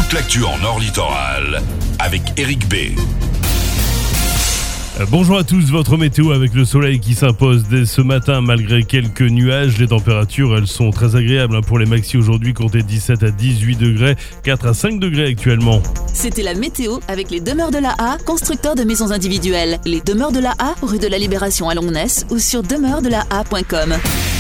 toute l'actu en Nord Littoral avec Eric B. Bonjour à tous, votre météo avec le soleil qui s'impose dès ce matin malgré quelques nuages. Les températures, elles sont très agréables pour les maxi aujourd'hui, comptez 17 à 18 degrés, 4 à 5 degrés actuellement. C'était la météo avec les Demeures de la A, constructeurs de maisons individuelles. Les Demeures de la A, rue de la Libération à Longness ou sur demeuresdelaa.com.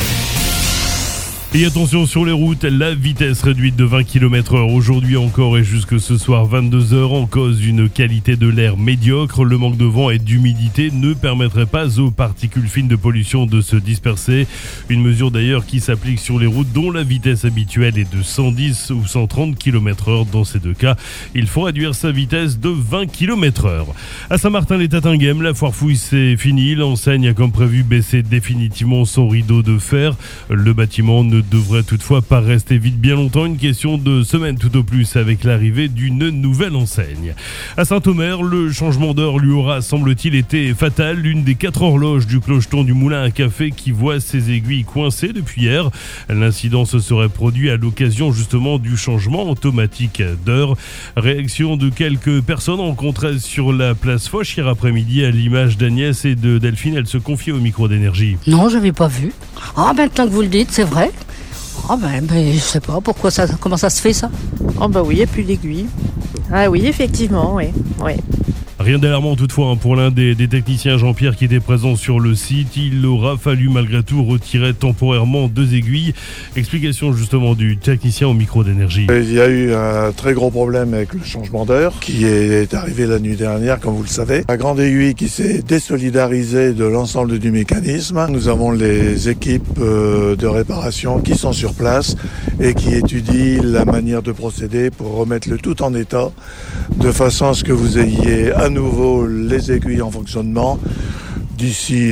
Et attention sur les routes, la vitesse réduite de 20 km/h aujourd'hui encore et jusque ce soir 22h en cause d'une qualité de l'air médiocre. Le manque de vent et d'humidité ne permettrait pas aux particules fines de pollution de se disperser. Une mesure d'ailleurs qui s'applique sur les routes dont la vitesse habituelle est de 110 ou 130 km/h. Dans ces deux cas, il faut réduire sa vitesse de 20 km/h. À Saint-Martin-les-Tatinguem, la foire fouille c'est fini. L'enseigne a comme prévu baissé définitivement son rideau de fer. Le bâtiment ne devrait toutefois pas rester vide bien longtemps, une question de semaine tout au plus avec l'arrivée d'une nouvelle enseigne. À Saint-Omer, le changement d'heure lui aura semble-t-il été fatal. L'une des 4 horloges du clocheton du moulin à café qui voit ses aiguilles coincées depuis hier. L'incident se serait produit à l'occasion justement du changement automatique d'heure. Réaction de quelques personnes rencontrées sur la place Foch hier après-midi à l'image d'Agnès et de Delphine. Elle se confiait au micro d'énergie. Non, j'avais pas vu. Ah, maintenant que vous le dites, c'est vrai. Ah je sais pas comment ça se fait ça. Oh oui, il n'y a plus d'aiguille. Ah oui, effectivement, oui. Rien d'alarmant toutefois pour l'un des techniciens, Jean-Pierre, qui était présent sur le site. Il aura fallu malgré tout retirer temporairement 2 aiguilles. Explication justement du technicien au micro d'énergie. Il y a eu un très gros problème avec le changement d'heure qui est arrivé la nuit dernière, comme vous le savez. La grande aiguille qui s'est désolidarisée de l'ensemble du mécanisme. Nous avons les équipes de réparation qui sont sur place et qui étudient la manière de procéder pour remettre le tout en état de façon à ce que vous ayez à nouveau les aiguilles en fonctionnement d'ici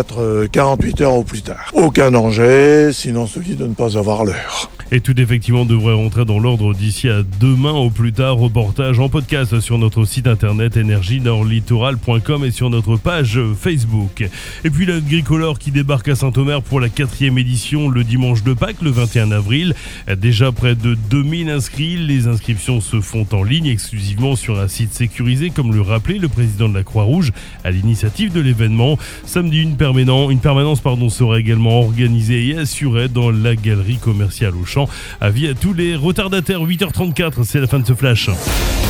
24-48 heures au plus tard. Aucun danger, sinon celui de ne pas avoir l'heure. Et tout effectivement devrait rentrer dans l'ordre d'ici à demain au plus tard. Reportage en podcast sur notre site internet energienordlittoral.com et sur notre page Facebook. Et puis l'agricolore qui débarque à Saint-Omer pour la 4e édition le dimanche de Pâques, le 21 avril. Déjà près de 2000 inscrits. Les inscriptions se font en ligne exclusivement sur un site sécurisé, comme le rappelait le président de la Croix-Rouge à l'initiative de l'événement. Samedi, une permanence sera également organisée et assurée dans la galerie commerciale Auchan. Avis à tous les retardataires, 8h34, c'est la fin de ce flash.